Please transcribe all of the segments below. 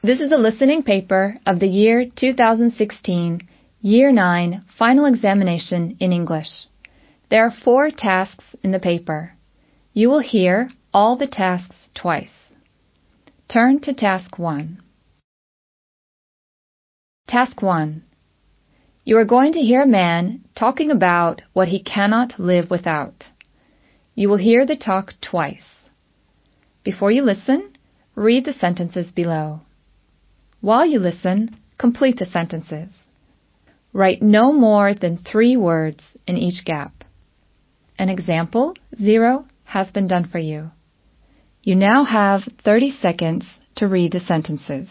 This is a listening paper of the year 2016, Year 9, Final Examination in English. There are 4 tasks in the paper. You will hear all the tasks twice. Turn to Task 1. Task 1. You are going to hear a man talking about what he cannot live without. You will hear the talk twice. Before you listen, read the sentences below. While you listen, complete the sentences. Write no more than 3 words in each gap. An example, 0, has been done for you. You now have 30 seconds to read the sentences.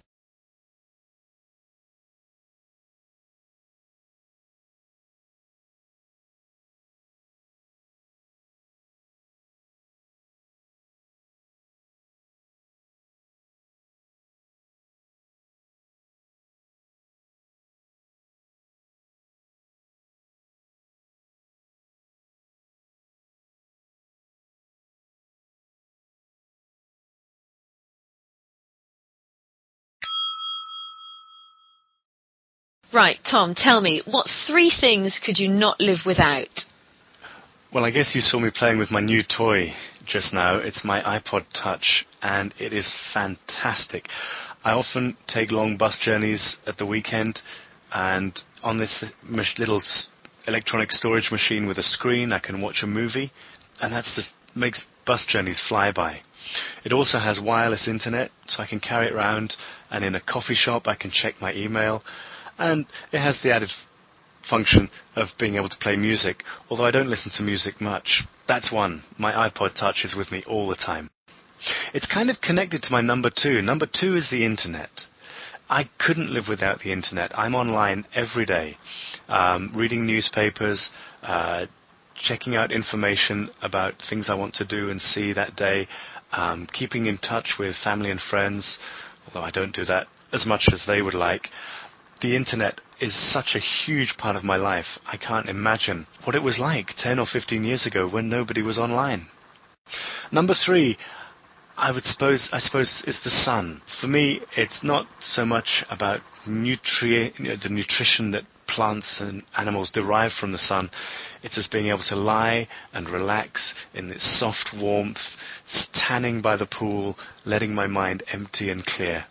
Right, Tom, tell me, what 3 things could you not live without? Well, I guess you saw me playing with my new toy just now. It's my iPod Touch, and it is fantastic. I often take long bus journeys at the weekend, and on this little electronic storage machine with a screen, I can watch a movie, and that just makes bus journeys fly by. It also has wireless internet, so I can carry it around, and in a coffee shop I can check my email, and it has the added function of being able to play music, although I don't listen to music much. That's one. My iPod Touch is with me all the time. It's kind of connected to my number 2. Number 2 is the internet. I couldn't live without the internet. I'm online every day, reading newspapers, checking out information about things I want to do and see that day, keeping in touch with family and friends, although I don't do that as much as they would like. The internet is such a huge part of my life. I can't imagine what it was like 10 or 15 years ago when nobody was online. Number 3, I suppose, is the sun. For me, it's not so much about the nutrition that plants and animals derive from the sun. It's just being able to lie and relax in its soft warmth, tanning by the pool, letting my mind empty and clear.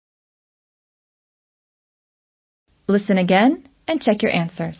Listen again and check your answers.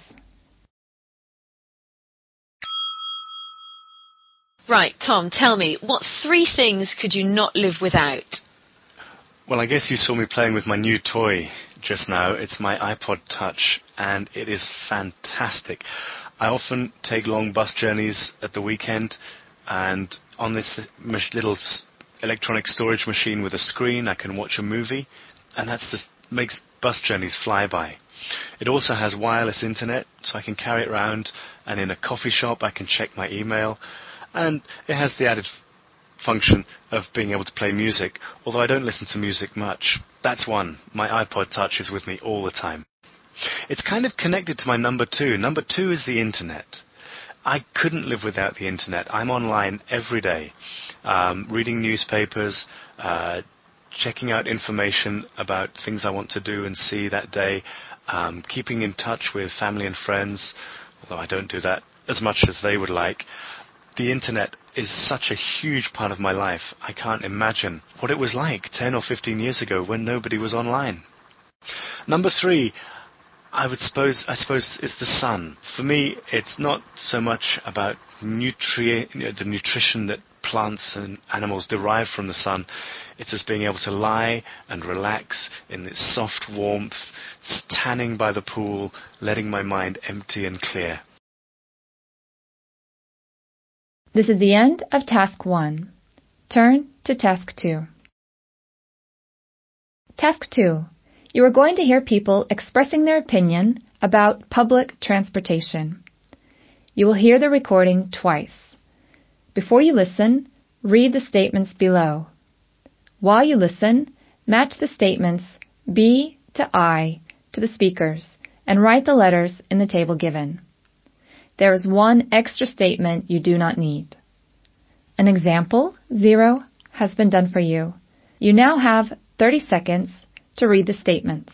Right, Tom, tell me, what 3 things could you not live without? Well, I guess you saw me playing with my new toy just now. It's my iPod Touch, and it is fantastic. I often take long bus journeys at the weekend, and on this little electronic storage machine with a screen, I can watch a movie, and that just makes bus journeys fly by. It also has wireless internet, so I can carry it around, and in a coffee shop I can check my email, and it has the added function of being able to play music, although I don't listen to music much. That's one. My iPod Touch is with me all the time. It's kind of connected to my number 2. Number 2 is the internet. I couldn't live without the internet. I'm online every day, reading newspapers, checking out information about things I want to do and see that day, keeping in touch with family and friends, although I don't do that as much as they would like. The internet is such a huge part of my life. I can't imagine what it was like 10 or 15 years ago when nobody was online. Number 3, I suppose, is the sun. For me, it's not so much about the nutrition that plants and animals derive from the sun. It's just being able to lie and relax in its soft warmth, tanning by the pool, letting my mind empty and clear. This is the end of Task 1. Turn to Task 2. Task 2. You are going to hear people expressing their opinion about public transportation. You will hear the recording twice. Before you listen, read the statements below. While you listen, match the statements B to I to the speakers and write the letters in the table given. There is one extra statement you do not need. An example, 0, has been done for you. You now have 30 seconds to read the statements.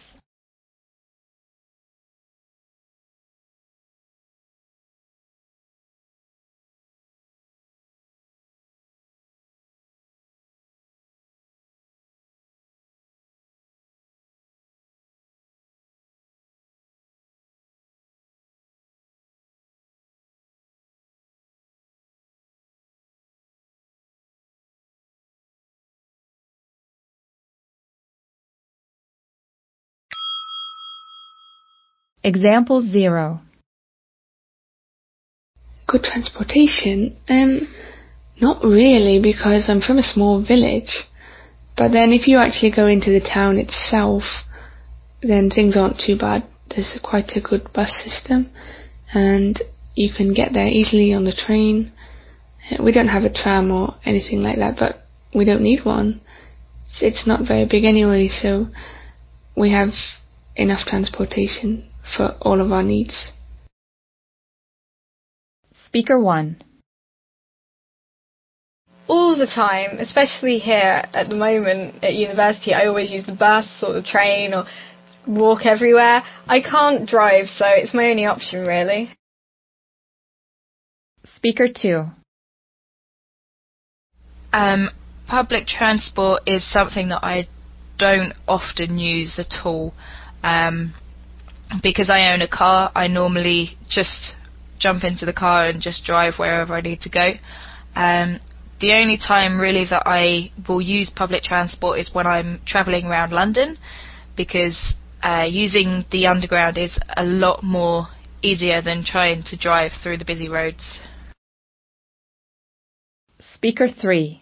Example 0. Good transportation? Not really, because I'm from a small village. But then if you actually go into the town itself, then things aren't too bad. There's quite a good bus system, and you can get there easily on the train. We don't have a tram or anything like that, but we don't need one. It's not very big anyway, so we have enough transportation for all of our needs. Speaker 1. All the time, especially here at the moment at university, I always use the bus or the train or walk everywhere. I can't drive, so it's my only option, really. Speaker 2. Public transport is something that I don't often use at all. Because I own a car, I normally just jump into the car and just drive wherever I need to go. The only time really that I will use public transport is when I'm travelling around London, because using the underground is a lot more easier than trying to drive through the busy roads. Speaker 3.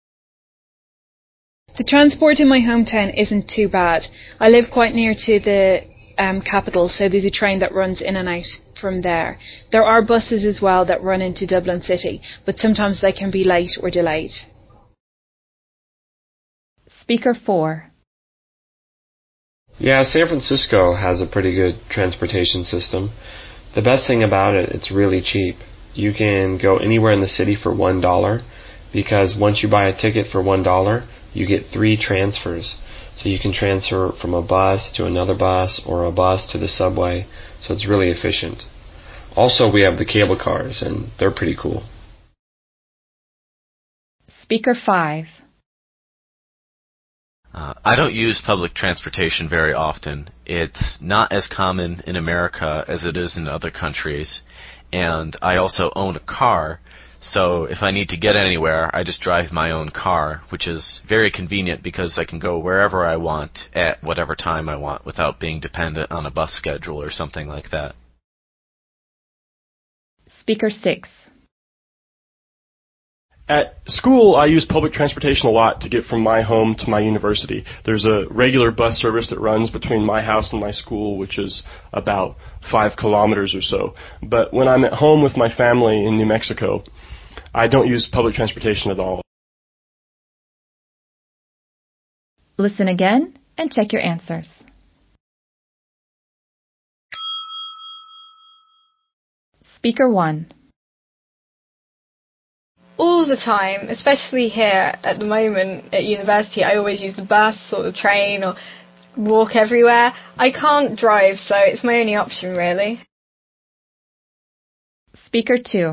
The transport in my hometown isn't too bad. I live quite near to the capital, so there's a train that runs in and out from there. There are buses as well that run into Dublin City, but sometimes they can be late or delayed. Speaker 4. Yeah, San Francisco has a pretty good transportation system. The best thing about it, it's really cheap. You can go anywhere in the city for $1, because once you buy a ticket for $1, you get 3 transfers. So you can transfer from a bus to another bus or a bus to the subway, so it's really efficient. Also, we have the cable cars, and they're pretty cool. Speaker 5. I don't use public transportation very often. It's not as common in America as it is in other countries, and I also own a car, so if I need to get anywhere, I just drive my own car, which is very convenient because I can go wherever I want at whatever time I want without being dependent on a bus schedule or something like that. Speaker 6. At school, I use public transportation a lot to get from my home to my university. There's a regular bus service that runs between my house and my school, which is about 5 kilometers or so. But when I'm at home with my family in New Mexico, I don't use public transportation at all. Listen again and check your answers. Speaker 1. All the time, especially here at the moment at university, I always use the bus or the train or walk everywhere. I can't drive, so it's my only option, really. Speaker 2.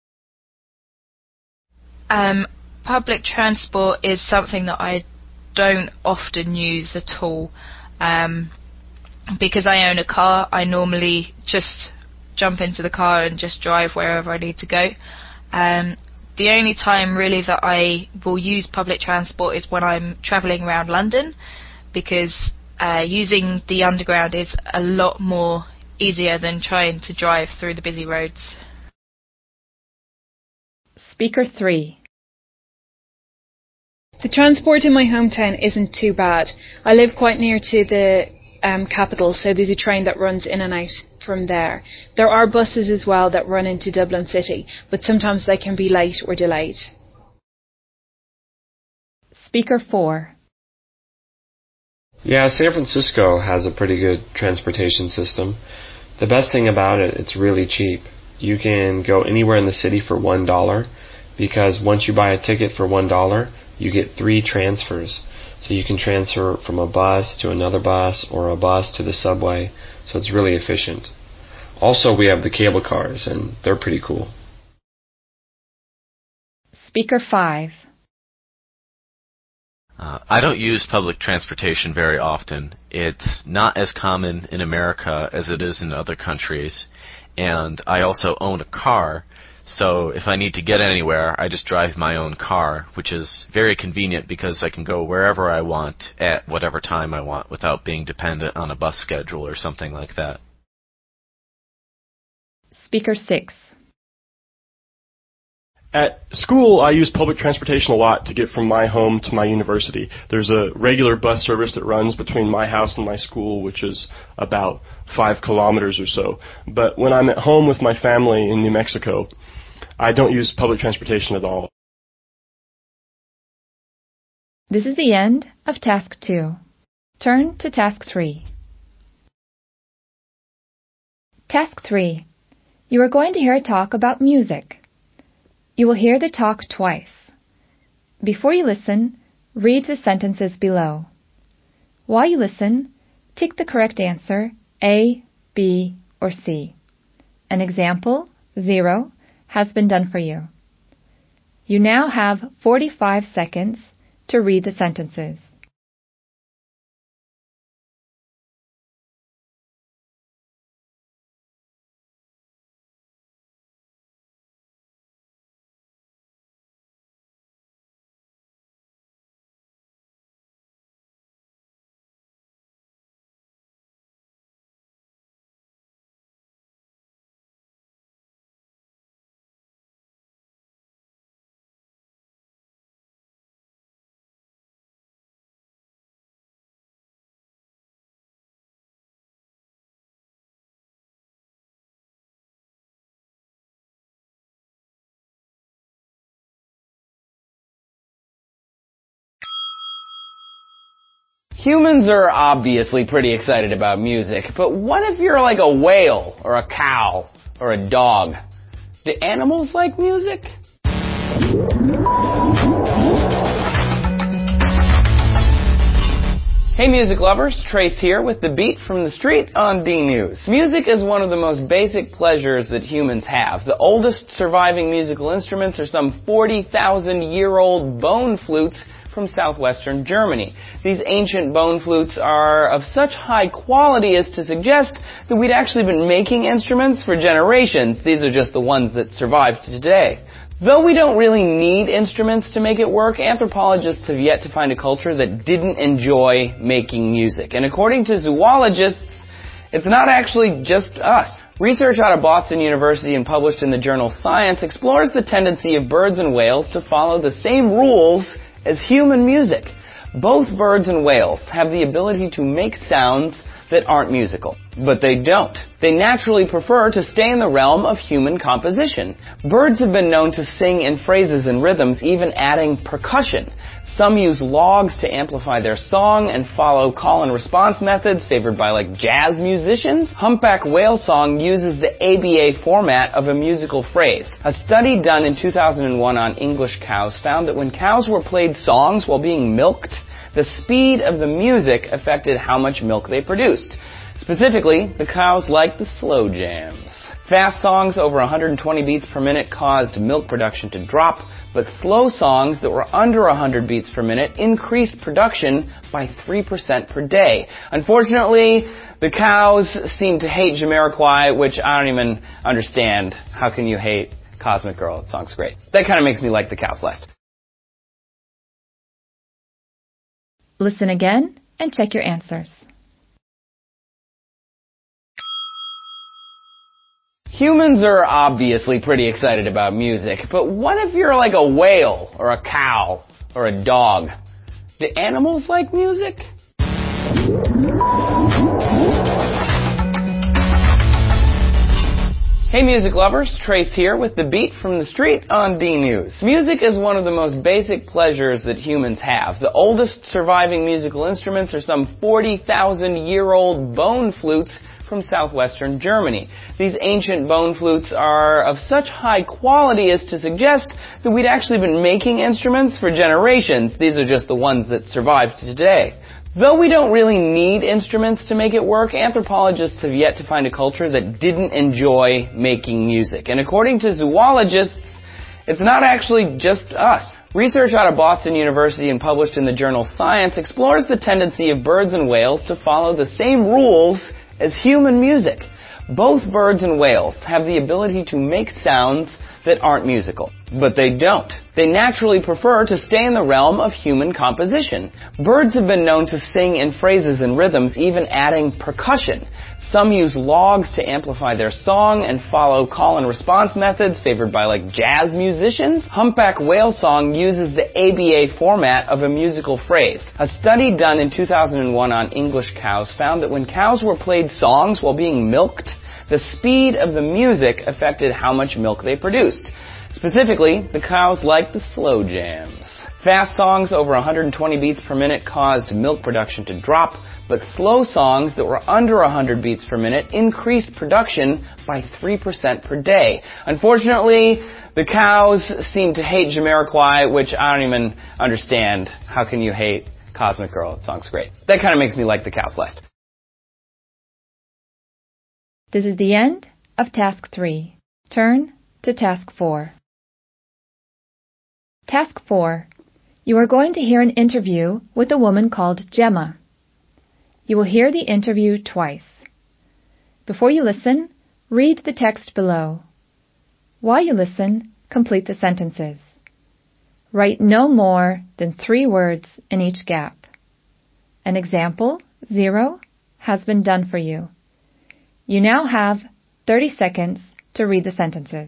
Public transport is something that I don't often use at all. Because I own a car, I normally just jump into the car and just drive wherever I need to go. The only time really that I will use public transport is when I'm travelling around London, because using the underground is a lot more easier than trying to drive through the busy roads. Speaker 3. The transport in my hometown isn't too bad. I live quite near to the capital, so there's a train that runs in and out from there. There are buses as well that run into Dublin City, but sometimes they can be late or delayed. Speaker 4. Yeah, San Francisco has a pretty good transportation system. The best thing about it, it's really cheap. You can go anywhere in the city for $1, because once you buy a ticket for $1, you get 3 transfers. So you can transfer from a bus to another bus or a bus to the subway, so it's really efficient. Also, we have the cable cars, and they're pretty cool. Speaker 5. I don't use public transportation very often. It's not as common in America as it is in other countries. And I also own a car, so if I need to get anywhere, I just drive my own car, which is very convenient because I can go wherever I want at whatever time I want without being dependent on a bus schedule or something like that. Speaker 6. At school, I use public transportation a lot to get from my home to my university. There's a regular bus service that runs between my house and my school, which is about 5 kilometers or so. But when I'm at home with my family in New Mexico, I don't use public transportation at all. This is the end of Task 2. Turn to Task 3. Task 3. You are going to hear a talk about music. You will hear the talk twice. Before you listen, read the sentences below. While you listen, tick the correct answer, A, B, or C. An example, 0, has been done for you. You now have 45 seconds to read the sentences. Humans are obviously pretty excited about music, but what if you're like a whale or a cow or a dog? Do animals like music? Hey music lovers, Trace here with the beat from the street on D-News. Music is one of the most basic pleasures that humans have. The oldest surviving musical instruments are some 40,000-year-old bone flutes from southwestern Germany. These ancient bone flutes are of such high quality as to suggest that we'd actually been making instruments for generations. These are just the ones that survived today. Though we don't really need instruments to make it work, anthropologists have yet to find a culture that didn't enjoy making music. And according to zoologists, it's not actually just us. Research out of Boston University and published in the journal Science explores the tendency of birds and whales to follow the same rules as human music. Both birds and whales have the ability to make sounds that aren't musical, but they don't. They naturally prefer to stay in the realm of human composition. Birds have been known to sing in phrases and rhythms, even adding percussion. Some use logs to amplify their song and follow call and response methods favored by like jazz musicians. Humpback whale song uses the ABA format of a musical phrase. A study done in 2001 on English cows found that when cows were played songs while being milked, the speed of the music affected how much milk they produced. Specifically, the cows liked the slow jams. Fast songs over 120 beats per minute caused milk production to drop, but slow songs that were under 100 beats per minute increased production by 3% per day. Unfortunately, the cows seem to hate Jamiroquai, which I don't even understand. How can you hate Cosmic Girl? That song's great. That kind of makes me like the cows less. Listen again and check your answers. Humans are obviously pretty excited about music, but what if you're like a whale or a cow or a dog? Do animals like music? Hey music lovers, Trace here with the beat from the street on D-News. Music is one of the most basic pleasures that humans have. The oldest surviving musical instruments are some 40,000-year-old bone flutes from southwestern Germany. These ancient bone flutes are of such high quality as to suggest that we'd actually been making instruments for generations. These are just the ones that survived today. Though we don't really need instruments to make it work, anthropologists have yet to find a culture that didn't enjoy making music. And according to zoologists, it's not actually just us. Research out of Boston University and published in the journal Science explores the tendency of birds and whales to follow the same rules as human music. Both birds and whales have the ability to make sounds that aren't musical. But they don't. They naturally prefer to stay in the realm of human composition. Birds have been known to sing in phrases and rhythms, even adding percussion. Some use logs to amplify their song and follow call and response methods favored by jazz musicians. Humpback whale song uses the ABA format of a musical phrase. A study done in 2001 on English cows found that when cows were played songs while being milked, the speed of the music affected how much milk they produced. Specifically, the cows liked the slow jams. Fast songs over 120 beats per minute caused milk production to drop, but slow songs that were under 100 beats per minute increased production by 3% per day. Unfortunately, the cows seem to hate Jamiroquai, which I don't even understand. How can you hate Cosmic Girl? That song's great. That kind of makes me like the cows less. This is the end of Task 3. Turn to Task 4. Task 4. You are going to hear an interview with a woman called Gemma. You will hear the interview twice. Before you listen, read the text below. While you listen, complete the sentences. Write no more than 3 words in each gap. An example, 0, has been done for you. You now have 30 seconds to read the sentences.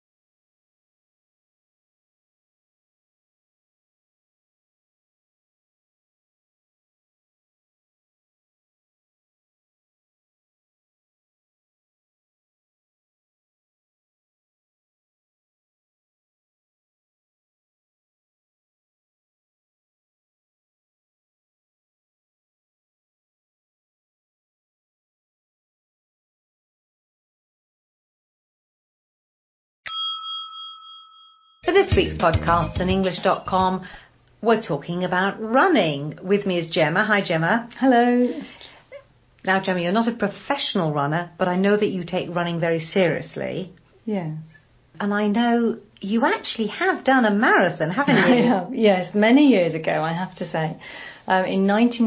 For this week's podcast on English.com, we're talking about running. With me is Gemma. Hi, Gemma. Hello. Now, Gemma, you're not a professional runner, but I know that you take running very seriously. Yes. And I know you actually have done a marathon, haven't you? I have, yes, many years ago, I have to say. In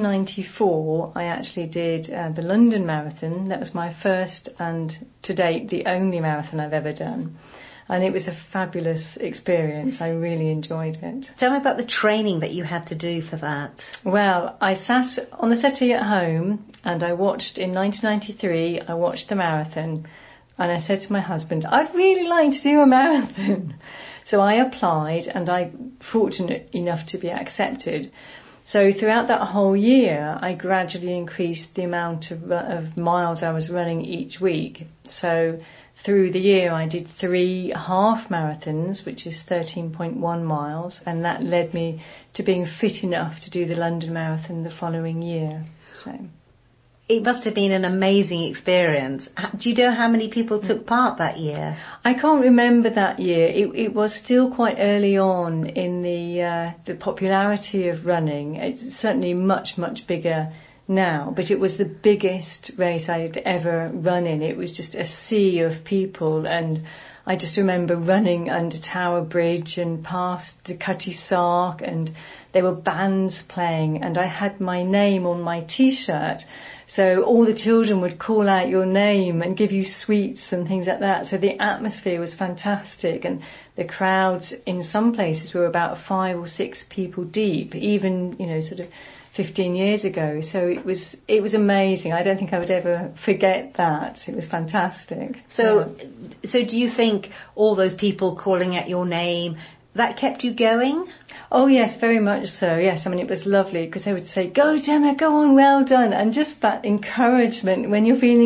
1994, I actually did the London Marathon. That was my first and, to date, the only marathon I've ever done. And it was a fabulous experience. I really enjoyed it. Tell me about the training that you had to do for that. Well, I sat on the settee at home and I watched, in 1993, I watched the marathon. And I said to my husband, I'd really like to do a marathon. So I applied and I'm fortunate enough to be accepted. So throughout that whole year, I gradually increased the amount of miles I was running each week. So through the year, I did 3 half marathons, which is 13.1 miles, and that led me to being fit enough to do the London Marathon the following year. So it must have been an amazing experience. Do you know how many people took part that year? I can't remember that year. It was still quite early on in the popularity of running. It's certainly much, much bigger now, but it was the biggest race I'd ever run in. It was just a sea of people, and I just remember running under Tower Bridge and past the Cutty Sark, and there were bands playing, and I had my name on my T-shirt, so all the children would call out your name and give you sweets and things like that. So the atmosphere was fantastic, and the crowds in some places were about 5 or 6 people deep, even, sort of 15 years ago. So it was amazing. I don't think I would ever forget that. It was fantastic. So do you think all those people calling out your name, that kept you going? Oh yes, very much so. Yes, I mean it was lovely because they would say, "Go Gemma, go on, well done," and just that encouragement when you're feeling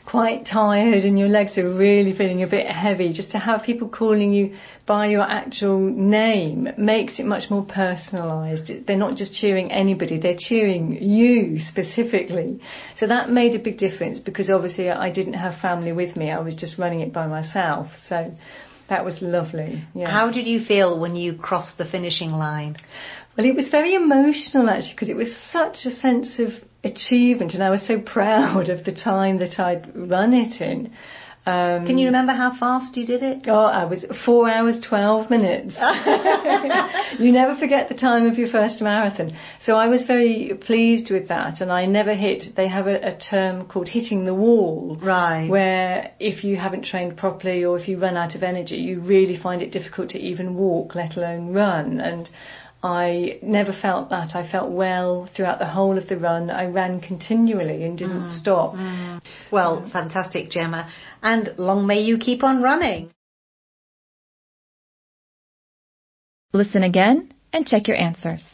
quite tired and your legs are really feeling a bit heavy, just to have people calling you by your actual name makes it much more personalised. They're not just cheering anybody, they're cheering you specifically. So that made a big difference, because obviously I didn't have family with me. I was just running it by myself. So that was lovely. Yeah. How did you feel when you crossed the finishing line? Well, it was very emotional, actually, because it was such a sense of achievement, and I was so proud of the time that I'd run it in. Can you remember how fast you did it? Oh, I was 4 hours, 12 minutes. You never forget the time of your first marathon. So I was very pleased with that, and I never hit, they have a term called hitting the wall. Right. Where if you haven't trained properly or if you run out of energy, you really find it difficult to even walk, let alone run. And I never felt that. I felt well throughout the whole of the run. I ran continually and didn't stop. Well, fantastic, Gemma. And long may you keep on running. Listen again and check your answers.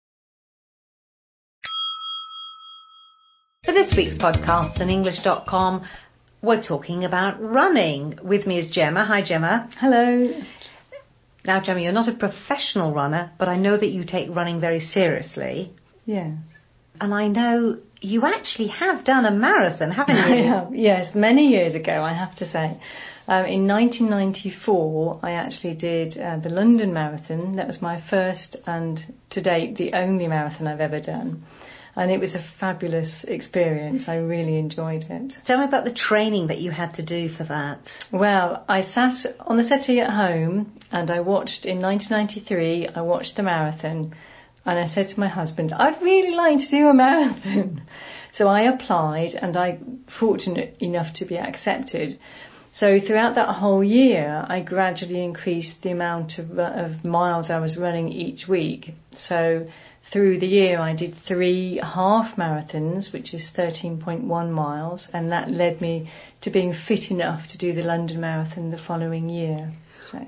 For this week's podcast on English.com, we're talking about running. With me is Gemma. Hi, Gemma. Hello. Now, Gemma, you're not a professional runner, but I know that you take running very seriously. Yeah. And I know you actually have done a marathon, haven't you? I have, yes, many years ago, I have to say. In 1994, I actually did the London Marathon. That was my first and, to date, the only marathon I've ever done. And it was a fabulous experience. I really enjoyed it. Tell me about the training that you had to do for that. Well, I sat on the settee at home and I watched, in 1993, I watched the marathon. And I said to my husband, I'd really like to do a marathon. So I applied and I fortunate enough to be accepted. So throughout that whole year, I gradually increased the amount of miles I was running each week. So through the year, I did 3 half marathons, which is 13.1 miles, and that led me to being fit enough to do the London Marathon the following year. So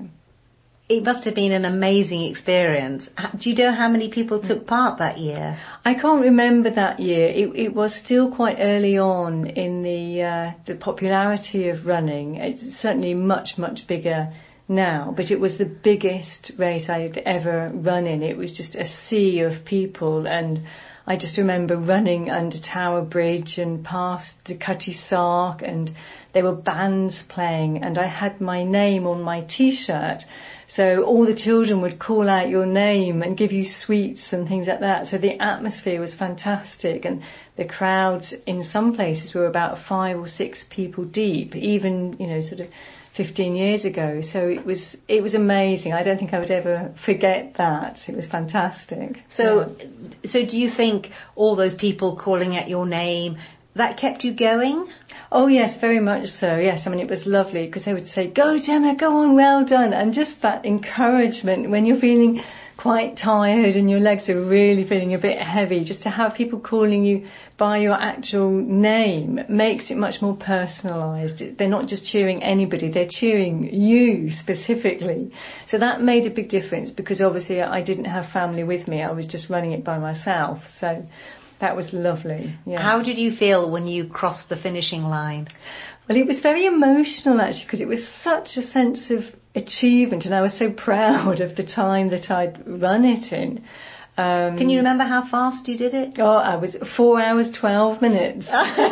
it must have been an amazing experience. Do you know how many people took part that year? I can't remember that year. It was still quite early on in the popularity of running. It's certainly much, much bigger now, but it was the biggest race I'd ever run in. It was just a sea of people, and I just remember running under Tower Bridge and past the Cutty Sark, and there were bands playing, and I had my name on my T-shirt, so all the children would call out your name and give you sweets and things like that. So the atmosphere was fantastic, and the crowds in some places were about 5 or 6 people deep, even, sort of 15 years ago. So it was amazing. I don't think I would ever forget that. It was fantastic. So do you think all those people calling out your name, that kept you going? Oh yes, very much so. Yes, I mean, it was lovely because they would say, "Go Gemma, go on, well done," and just that encouragement when you're feeling quite tired and your legs are really feeling a bit heavy, just to have people calling you by your actual name makes it much more personalised. They're not just cheering anybody, they're cheering you specifically. So that made a big difference, because obviously I didn't have family with me. I was just running it by myself. So that was lovely. Yeah. How did you feel when you crossed the finishing line? Well, it was very emotional, actually, because it was such a sense of achievement, and I was so proud of the time that I'd run it in. Can you remember how fast you did it? Oh, I was 4 hours, 12 minutes.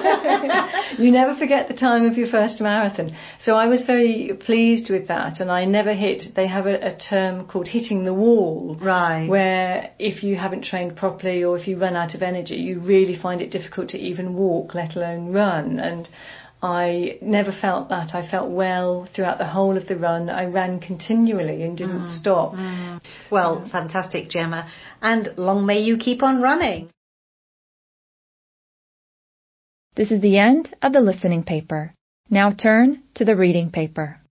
You never forget the time of your first marathon. So I was very pleased with that, and I never hit, they have a term called hitting the wall. Right. Where if you haven't trained properly or if you run out of energy, you really find it difficult to even walk, let alone run. And I never felt that. I felt well throughout the whole of the run. I ran continually and didn't stop. Well, fantastic, Gemma. And long may you keep on running. This is the end of the listening paper. Now turn to the reading paper.